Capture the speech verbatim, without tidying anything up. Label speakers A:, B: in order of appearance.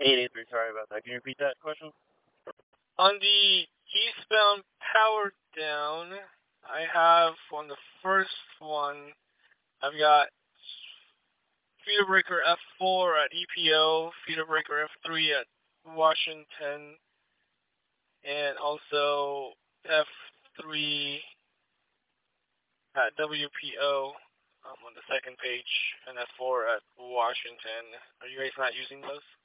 A: eight eight three, sorry about that. Can you repeat that question?
B: On the eastbound power down, I have on the first one, I've got feeder breaker F four at E P O, feeder breaker F three at Washington, and also F three at W P O um, on the second page, and F four at Washington. Are you guys not using those?